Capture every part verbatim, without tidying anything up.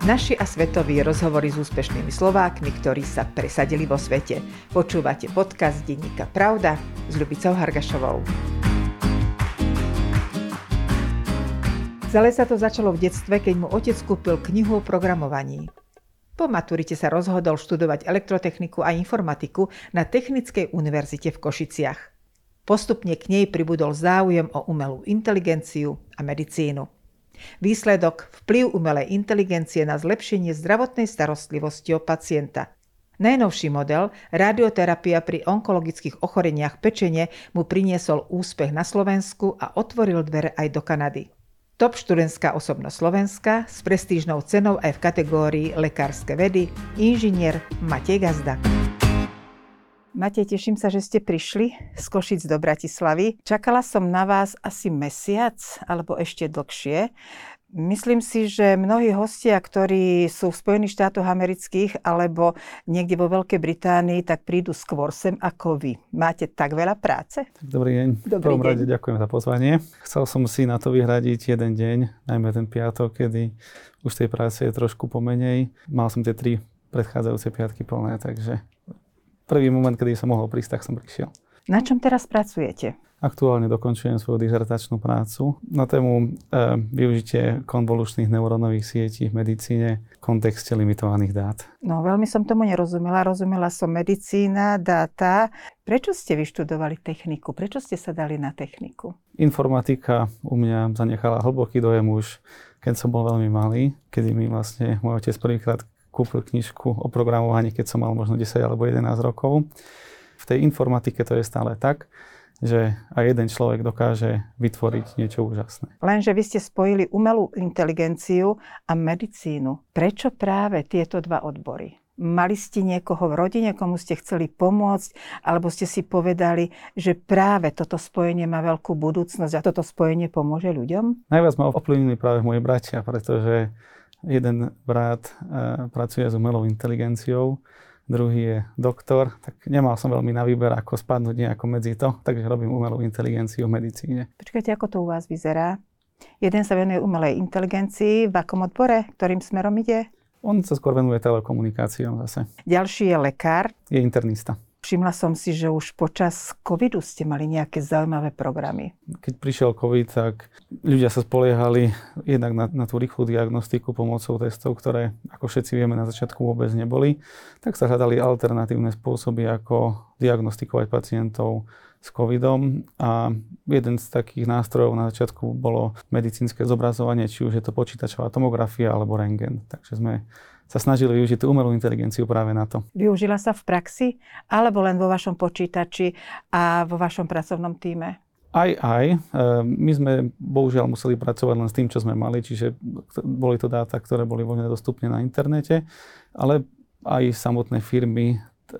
Naši a svetoví rozhovory s úspešnými Slovákmi, ktorí sa presadili vo svete. Počúvate podcast denníka Pravda s Ľubicou Hargašovou. Celé sa to začalo v detstve, keď mu otec kúpil knihu o programovaní. Po maturite sa rozhodol študovať elektrotechniku a informatiku na Technickej univerzite v Košiciach. Postupne k nej pribudol záujem o umelú inteligenciu a medicínu. Výsledok: vplyv umelej inteligencie na zlepšenie zdravotnej starostlivosti o pacienta. Najnovší model, radioterapia pri onkologických ochoreniach pečene, mu priniesol úspech na Slovensku a otvoril dvere aj do Kanady. Top študentská osobnosť Slovenska s prestížnou cenou aj v kategórii lekárske vedy, inžinier Matej Gazda. Matej, teším sa, že ste prišli z Košíc do Bratislavy. Čakala som na vás asi mesiac, alebo ešte dlhšie. Myslím si, že mnohí hostia, ktorí sú v Spojených štátoch amerických alebo niekde vo Veľkej Británii, tak prídu skôr sem ako vy. Máte tak veľa práce? Dobrý deň. Dobrý v prvom deň. rade ďakujem za pozvanie. Chcel som si na to vyhradiť jeden deň, najmä ten piatok, kedy už tej práce je trošku pomenej. Mal som tie tri predchádzajúce piatky plné, takže prvý moment, kedy som mohol prísť, tak som prišiel. Na čom teraz pracujete? Aktuálne dokončujem svoju dizertačnú prácu na tému e, využitie konvolučných neurónových sietí v medicíne v kontexte limitovaných dát. No, veľmi som tomu nerozumela. Rozumela som medicína, dáta. Prečo ste vyštudovali techniku? Prečo ste sa dali na techniku? Informatika u mňa zanechala hlboký dojem už, keď som bol veľmi malý, kedy mi vlastne môj otec prvýkrát kúpil knižku o programovaní, keď som mal možno desať alebo jedenásť rokov. V tej informatike to je stále tak, že aj jeden človek dokáže vytvoriť niečo úžasné. Lenže vy ste spojili umelú inteligenciu a medicínu. Prečo práve tieto dva odbory? Mali ste niekoho v rodine, komu ste chceli pomôcť, alebo ste si povedali, že práve toto spojenie má veľkú budúcnosť a toto spojenie pomôže ľuďom? Najviac ma ovplyvnili práve moji bratia, pretože jeden brat e, pracuje s umelou inteligenciou, druhý je doktor, tak nemal som veľmi na výber, ako spadnúť nejako medzi to, takže robím umelú inteligenciu v medicíne. Počkajte, ako to u vás vyzerá? Jeden sa venuje umelej inteligencii, v akom odbore, ktorým smerom ide? On sa skôr venuje telekomunikáciám zase. Ďalší je lekár. Je internista. Všimla som si, že už počas covidu ste mali nejaké zaujímavé programy. Keď prišiel covid, tak ľudia sa spoliehali jednak na, na tú rýchlu diagnostiku pomocou testov, ktoré, ako všetci vieme, na začiatku vôbec neboli. Tak sa hľadali alternatívne spôsoby, ako diagnostikovať pacientov s covidom. A jeden z takých nástrojov na začiatku bolo medicínske zobrazovanie, či už je to počítačová tomografia alebo rentgen. Takže sme sa snažili využiť tú umelú inteligenciu práve na to. Využila sa v praxi, alebo len vo vašom počítači a vo vašom pracovnom tíme? Aj, aj. My sme bohužiaľ museli pracovať len s tým, čo sme mali, čiže boli to dáta, ktoré boli voľne dostupné na internete, ale aj samotné firmy,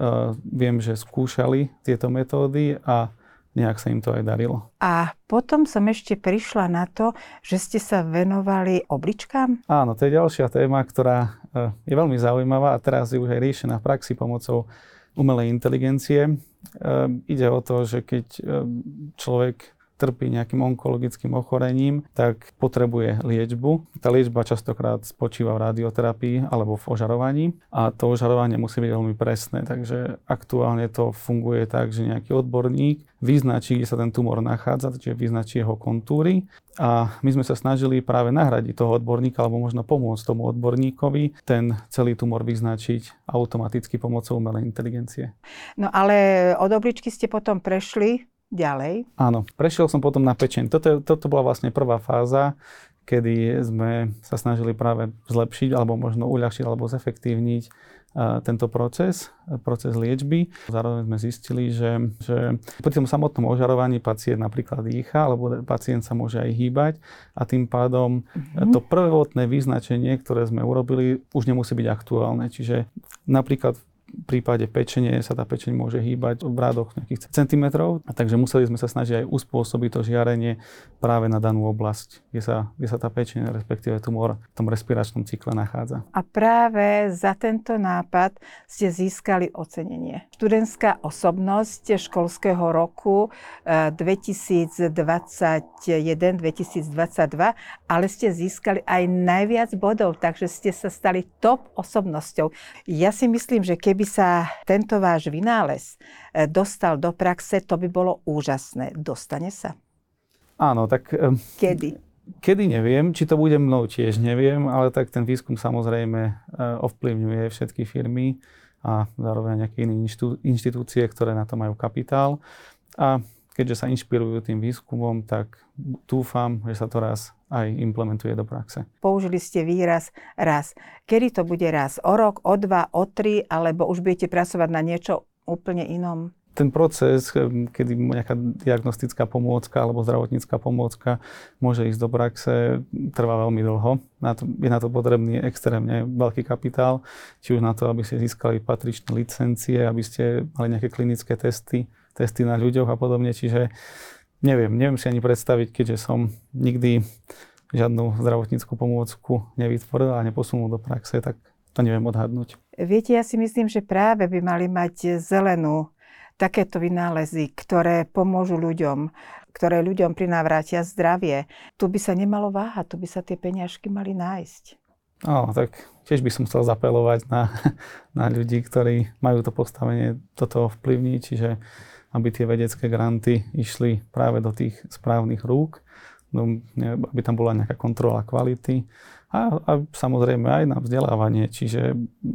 viem, že skúšali tieto metódy a nejak sa im to aj darilo. A potom som ešte prišla na to, že ste sa venovali obličkám? Áno, to je ďalšia téma, ktorá je veľmi zaujímavá a teraz je už aj riešená v praxi pomocou umelej inteligencie. Ide o to, že keď človek trpí nejakým onkologickým ochorením, tak potrebuje liečbu. Tá liečba častokrát spočíva v radioterapii alebo v ožarovaní a to ožarovanie musí byť veľmi presné, takže aktuálne to funguje tak, že nejaký odborník vyznačí, kde sa ten tumor nachádza, čiže vyznačí jeho kontúry a my sme sa snažili práve nahradiť toho odborníka alebo možno pomôcť tomu odborníkovi ten celý tumor vyznačiť automaticky pomocou umelej inteligencie. No ale od obličky ste potom prešli ďalej? Áno, prešiel som potom na pečeň. Toto, toto bola vlastne prvá fáza, kedy sme sa snažili práve zlepšiť alebo možno uľahčiť alebo zefektívniť uh, tento proces, proces liečby. Zároveň sme zistili, že, že pri tom samotnom ožarovaní pacient napríklad dýcha alebo pacient sa môže aj hýbať a tým pádom mm-hmm. to prvotné vyznačenie, ktoré sme urobili, už nemusí byť aktuálne. Čiže napríklad prípade pečenie sa tá pečeň môže hýbať v rádoch nejakých centimetrov, a takže museli sme sa snažiť aj uspôsobiť to žiarenie práve na danú oblasť, kde sa, kde sa tá pečeň, respektíve tumor v tom respiračnom cykle nachádza. A práve za tento nápad ste získali ocenenie. Študentská osobnosť školského roku dvetisícdvadsaťjeden dvetisícdvadsaťdva, ale ste získali aj najviac bodov, takže ste sa stali top osobnosťou. Ja si myslím, že keby sa tento váš vynález dostal do praxe, to by bolo úžasné. Dostane sa? Áno, tak... Kedy? Kedy neviem, či to bude mnou tiež neviem, ale tak ten výskum samozrejme ovplyvňuje všetky firmy a zároveň nejaké iné inštitúcie, ktoré na to majú kapitál. A keďže sa inšpirujú tým výskumom, tak dúfam, že sa to raz aj implementuje do praxe. Použili ste výraz raz. Kedy to bude raz? O rok, o dva, o tri, alebo už budete pracovať na niečo úplne inom? Ten proces, kedy nejaká diagnostická pomôcka alebo zdravotnícka pomôcka môže ísť do praxe, trvá veľmi dlho. Na to, je na to potrebný extrémne veľký kapitál, či už na to, aby ste získali patričné licencie, aby ste mali nejaké klinické testy, testy na ľuďoch a podobne. Čiže neviem, neviem si ani predstaviť, keďže som nikdy žiadnu zdravotníckú pomôcku nevytvoril a neposunul do praxe, tak to neviem odhadnúť. Viete, ja si myslím, že práve by mali mať zelenú takéto vynálezy, ktoré pomôžu ľuďom, ktoré ľuďom prinavrátia zdravie. Tu by sa nemalo váhať, tu by sa tie peniažky mali nájsť. No, tak tiež by som chcel zapelovať na, na ľudí, ktorí majú to postavenie toto ovplyvniť, čiže aby tie vedecké granty išli práve do tých správnych rúk, no, aby tam bola nejaká kontrola kvality a, a samozrejme aj na vzdelávanie, čiže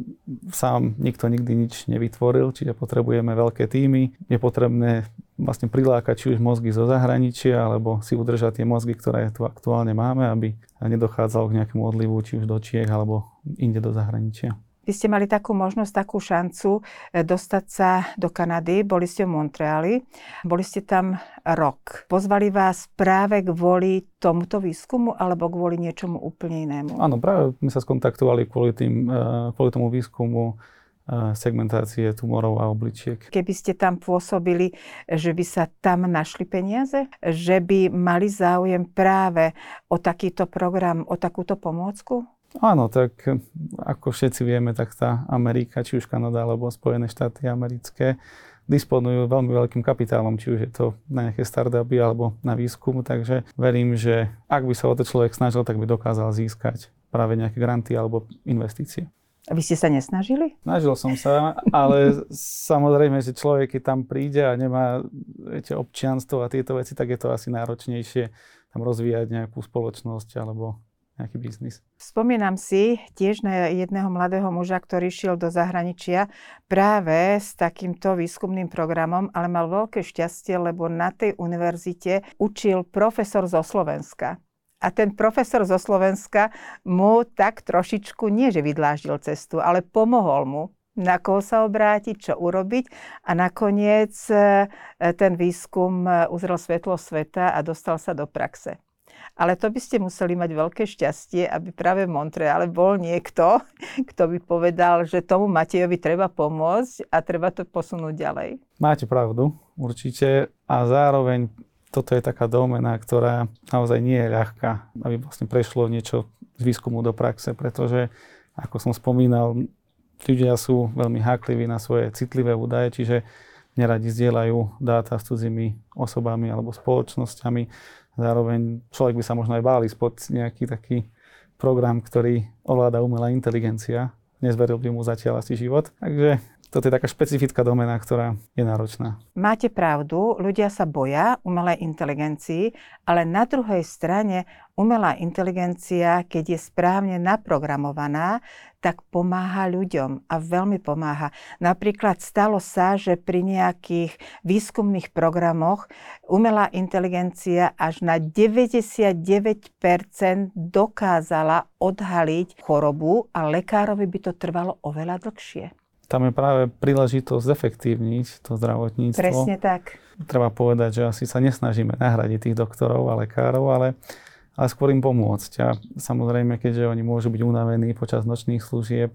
sám nikto nikdy nič nevytvoril, čiže potrebujeme veľké tímy, je potrebné vlastne prilákať či už mozgy zo zahraničia, alebo si udržať tie mozgy, ktoré tu aktuálne máme, aby nedochádzalo k nejakému odlivu či už do Čiech alebo inde do zahraničia. Vy ste mali takú možnosť, takú šancu dostať sa do Kanady, boli ste v Montreali, boli ste tam rok. Pozvali vás práve kvôli tomuto výskumu alebo kvôli niečomu úplne inému? Áno, práve my sa skontaktovali kvôli, tým, kvôli tomu výskumu segmentácie tumorov a obličiek. Keby ste tam pôsobili, že by sa tam našli peniaze? Že by mali záujem práve o takýto program, o takúto pomôcku? Áno, tak ako všetci vieme, tak tá Amerika, či už Kanada alebo Spojené štáty americké, disponujú veľmi veľkým kapitálom, či už je to na nejaké startupy alebo na výskum, takže verím, že ak by sa o to človek snažil, tak by dokázal získať práve nejaké granty alebo investície. A vy ste sa nesnažili? Snažil som sa, ale samozrejme, že človek, keď tam príde a nemá viete, občianstvo a tieto veci, tak je to asi náročnejšie tam rozvíjať nejakú spoločnosť alebo nejaký biznis. Spomínam si tiež na jedného mladého muža, ktorý šiel do zahraničia práve s takýmto výskumným programom, ale mal veľké šťastie, lebo na tej univerzite učil profesor zo Slovenska. A ten profesor zo Slovenska mu tak trošičku, nie že vydláždil cestu, ale pomohol mu, na koho sa obrátiť, čo urobiť. A nakoniec ten výskum uzrel svetlo sveta a dostal sa do praxe. Ale to by ste museli mať veľké šťastie, aby práve v Montreale bol niekto, kto by povedal, že tomu Matejovi treba pomôcť a treba to posunúť ďalej. Máte pravdu, určite. A zároveň toto je taká domena, ktorá naozaj nie je ľahká, aby vlastne prešlo niečo z výskumu do praxe, pretože, ako som spomínal, ľudia sú veľmi hákliví na svoje citlivé údaje, čiže neradi zdieľajú dáta s cudzými osobami alebo spoločnosťami. Zároveň človek by sa možno aj bál ísť pod nejaký taký program, ktorý ovláda umelá inteligencia. Nezveril by mu zatiaľ asi život. Takže toto je taká špecifická domena, ktorá je náročná. Máte pravdu, ľudia sa boja umelej inteligencii, ale na druhej strane umelá inteligencia, keď je správne naprogramovaná, tak pomáha ľuďom a veľmi pomáha. Napríklad stalo sa, že pri nejakých výskumných programoch umelá inteligencia až na deväťdesiatdeväť percent dokázala odhaliť chorobu a lekárovi by to trvalo oveľa dlhšie. Tam je práve príležitosť zefektívniť to zdravotníctvo. Presne tak. Treba povedať, že asi sa nesnažíme nahradiť tých doktorov a lekárov, ale, ale skôr im pomôcť. A samozrejme, keďže oni môžu byť unavení počas nočných služieb,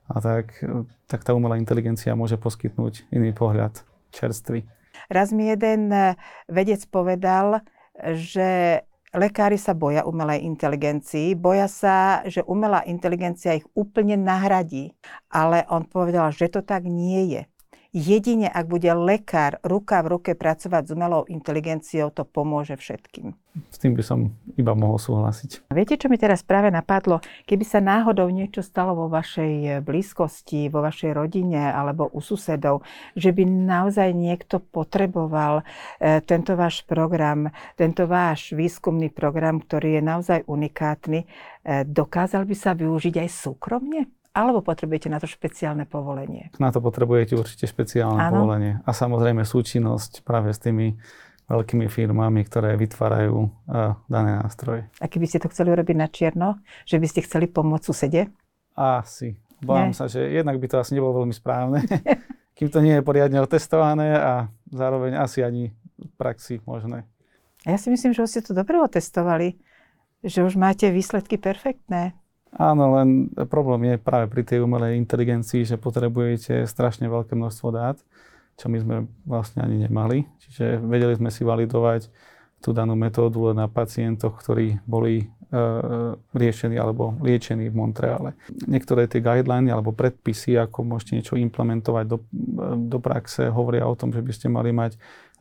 a tak, tak tá umelá inteligencia môže poskytnúť iný pohľad, čerstvý. Raz mi jeden vedec povedal, že lekári sa boja umelej inteligencii, boja sa, že umelá inteligencia ich úplne nahradí. Ale on povedal, že to tak nie je. Jedine, ak bude lekár ruka v ruke pracovať s umelou inteligenciou, to pomôže všetkým. S tým by som iba mohol súhlasiť. Viete, čo mi teraz práve napadlo? Keby sa náhodou niečo stalo vo vašej blízkosti, vo vašej rodine alebo u susedov, že by naozaj niekto potreboval e, tento váš program, tento váš výskumný program, ktorý je naozaj unikátny, e, dokázal by sa využiť aj súkromne? Alebo potrebujete na to špeciálne povolenie? Na to potrebujete určite špeciálne Áno. povolenie. A samozrejme súčinnosť práve s tými veľkými firmami, ktoré vytvárajú uh, dané nástroje. A keby ste to chceli urobiť na čierno, že by ste chceli pomôcť susede? Asi. Obávam sa, že jednak by to asi nebolo veľmi správne. Kým to nie je poriadne otestované a zároveň asi ani v praxi možné. Ja si myslím, že už ste to dobre otestovali. Že už máte výsledky perfektné. Áno, len problém je práve pri tej umelej inteligencii, že potrebujete strašne veľké množstvo dát, čo my sme vlastne ani nemali. Čiže vedeli sme si validovať tú danú metódu len na pacientoch, ktorí boli e, riešení alebo liečení v Montreale. Niektoré tie guideliny alebo predpisy, ako môžete niečo implementovať do, do praxe, hovoria o tom, že by ste mali mať e,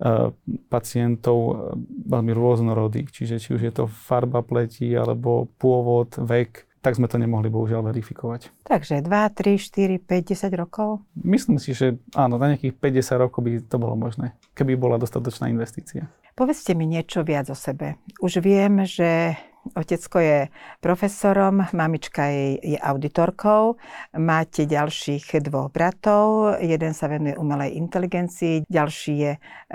pacientov veľmi rôznorodých. Čiže či už je to farba pleti alebo pôvod, vek, tak sme to nemohli bohužiaľ verifikovať. Takže dva, tri, štyri, päť, desať rokov? Myslím si, že áno, na nejakých päťdesiat rokov by to bolo možné, keby bola dostatočná investícia. Povedzte mi niečo viac o sebe. Už viem, že otecko je profesorom, mamička je, je auditorkou, máte ďalších dvoch bratov, jeden sa venuje umelej inteligencii, ďalší je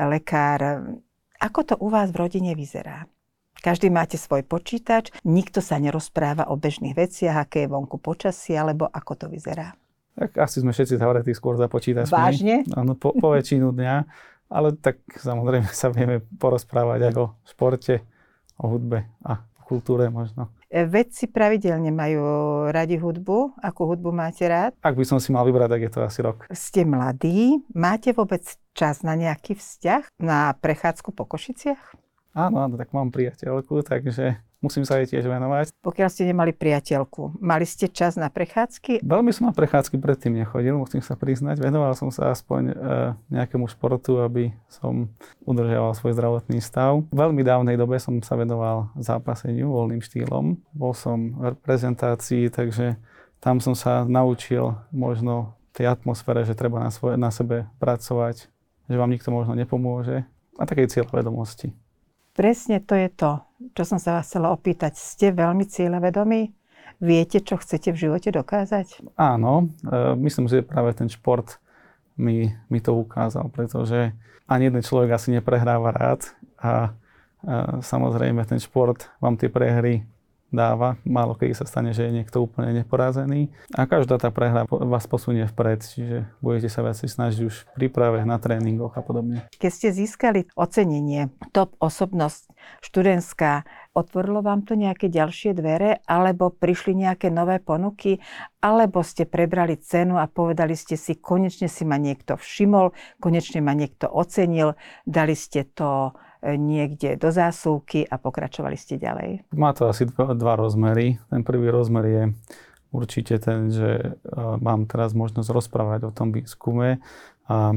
lekár. Ako to u vás v rodine vyzerá? Každý máte svoj počítač, nikto sa nerozpráva o bežných veciach, aké je vonku počasie, alebo ako to vyzerá. Tak asi sme všetci zavretí skôr za počítačmi. Vážne? Áno, po, po väčšinu dňa, ale tak samozrejme sa vieme porozprávať aj o športe, o hudbe a o kultúre možno. Vedci pravidelne majú radi hudbu. Akú hudbu máte rád? Ak by som si mal vybrať, tak je to asi rock. Ste mladí, máte vôbec čas na nejaký vzťah, na prechádzku po Košiciach? Áno, áno, tak mám priateľku, takže musím sa jej tiež venovať. Pokiaľ ste nemali priateľku, mali ste čas na prechádzky? Veľmi som na prechádzky predtým nechodil, musím sa priznať. Venoval som sa aspoň e, nejakému športu, aby som udržiaval svoj zdravotný stav. V veľmi dávnej dobe som sa venoval zápaseniu voľným štýlom. Bol som v reprezentácii, takže tam som sa naučil možno tej atmosfére, že treba na, svoje, na sebe pracovať, že vám nikto možno nepomôže a takej cieľavedomosti. Presne to je to, čo som sa vás chcela opýtať. Ste veľmi cieľavedomí? Viete, čo chcete v živote dokázať? Áno, e, myslím, že práve ten šport mi, mi to ukázal, pretože ani jeden človek asi neprehráva rád a e, samozrejme ten šport vám tie prehry dáva. Málo kedy sa stane, že je niekto úplne neporazený. A každá tá prehra vás posunie vpred, čiže budete sa viac snažiť už v príprave, na tréningoch a podobne. Keď ste získali ocenenie top osobnosť študentská, otvorilo vám to nejaké ďalšie dvere, alebo prišli nejaké nové ponuky, alebo ste prebrali cenu a povedali ste si, konečne si ma niekto všimol, konečne ma niekto ocenil, dali ste to niekde do zásuvky a pokračovali ste ďalej? Má to asi dva, dva rozmery. Ten prvý rozmer je určite ten, že mám teraz možnosť rozprávať o tom výskume a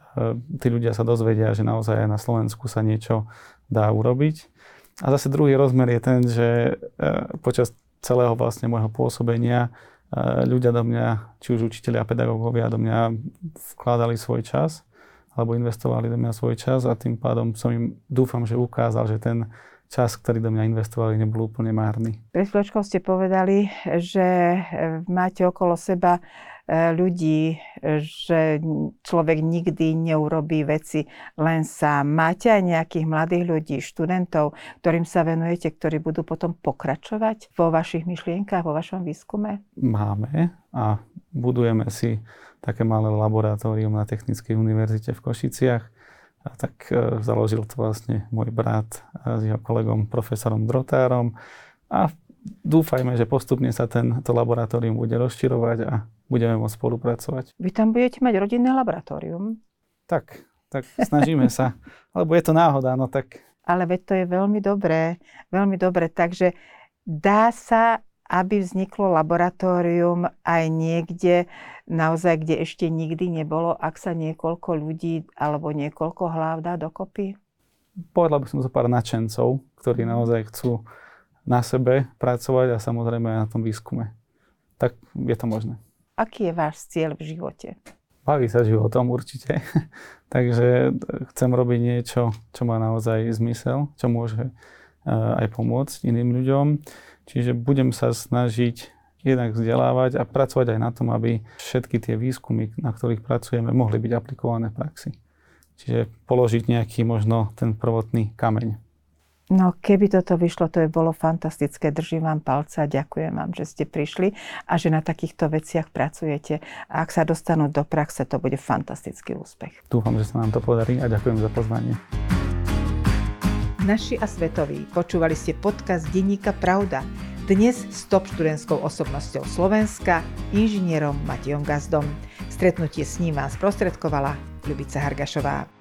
tí ľudia sa dozvedia, že naozaj aj na Slovensku sa niečo dá urobiť. A zase druhý rozmer je ten, že počas celého vlastne môjho pôsobenia ľudia do mňa, či už učitelia a pedagógovia do mňa vkladali svoj čas alebo investovali do mňa svoj čas a tým pádom som im, dúfam, že ukázal, že ten čas, ktorý do mňa investovali, nebol úplne márny. Pred chvíľočkou ste povedali, že máte okolo seba ľudí, že človek nikdy neurobí veci len sám. Máte aj nejakých mladých ľudí, študentov, ktorým sa venujete, ktorí budú potom pokračovať vo vašich myšlienkach, vo vašom výskume? Máme a budujeme si také malé laboratórium na Technickej univerzite v Košiciach. A tak e, založil to vlastne môj brat s jeho kolegom profesorom Drotárom. A dúfajme, že postupne sa tento laboratórium bude rozširovať a budeme môcť spolupracovať. Vy tam budete mať rodinné laboratórium? Tak, tak snažíme sa. Lebo je to náhoda, no tak... Ale veď to je veľmi dobré, veľmi dobré. Takže dá sa, aby vzniklo laboratórium aj niekde, naozaj, kde ešte nikdy nebolo, ak sa niekoľko ľudí alebo niekoľko hlav dá dokopy? Povedal by som zo pár nadšencov, ktorí naozaj chcú na sebe pracovať a samozrejme aj na tom výskume. Tak je to možné. Aký je váš cieľ v živote? Baví sa životom určite. Takže chcem robiť niečo, čo má naozaj zmysel, čo môže aj pomôcť iným ľuďom. Čiže budem sa snažiť jednak vzdelávať a pracovať aj na tom, aby všetky tie výskumy, na ktorých pracujeme, mohli byť aplikované v praxi. Čiže položiť nejaký možno ten prvotný kameň. No keby toto vyšlo, to je bolo fantastické. Držím vám palce a ďakujem vám, že ste prišli a že na takýchto veciach pracujete. A ak sa dostanú do praxe, to bude fantastický úspech. Dúfam, že sa nám to podarí a ďakujem za pozvanie. Naši a svetoví, počúvali ste podcast denníka Pravda. Dnes s top študentskou osobnosťou Slovenska, inžinierom Matejom Gazdom. Stretnutie s ním vám sprostredkovala Ľubica Hargašová.